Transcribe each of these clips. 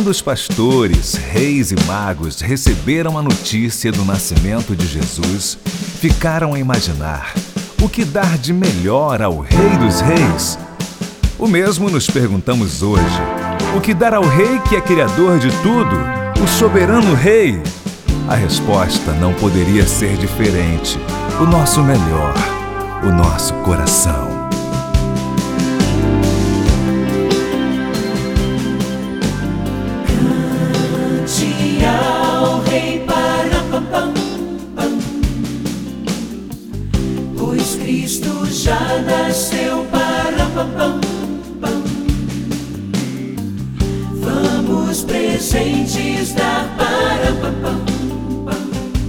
Quando os pastores, reis e magos receberam a notícia do nascimento de Jesus, ficaram a imaginar o que dar de melhor ao Rei dos Reis. O mesmo nos perguntamos hoje. O que dar ao Rei que é criador de tudo, o soberano Rei? A resposta não poderia ser diferente. O nosso melhor, o nosso coração. Cante ao Rei, para pam pam pam, pois Cristo já nasceu, para pam pam pam. Vamos presentes dar, para pam pam pam.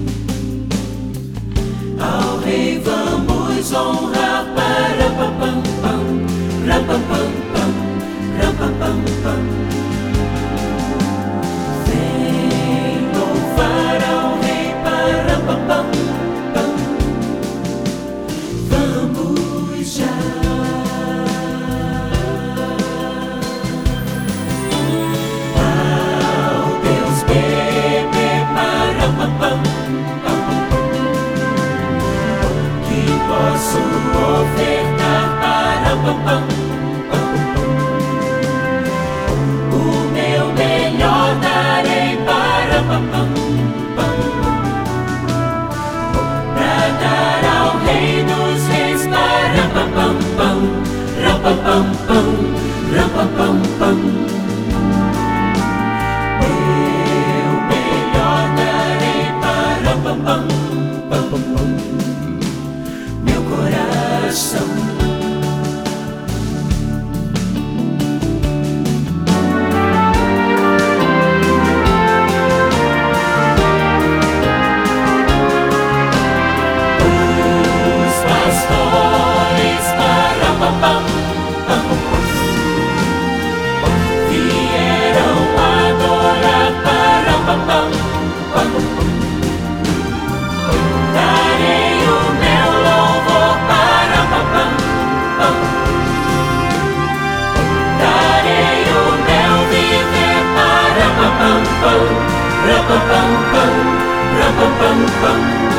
Ao Rei vamos honrar, para pam pam pam, ram pam pam pam, ram pam pam pam. Vem louvar ao Rei, para pam pam pam. Vamos já. Ao Deus bebê, para pam pam pam. Que posso ofertar, para pam pam pam. O meu melhor darei, para pam pam pam. Pra dar ao Rei dos Reis, para pam pam pam, ram pam pam pam, ram pam pam pam. Meu melhor darei, para pam pam pam pam. Meu coração. Os pastores, para pam pam pam, vieram adorar, para pam pam pam. Darei o meu louvor, para pam pam pam. Darei o meu viver, para pam pam pam, ram pam pam pam, ram pam pam pam.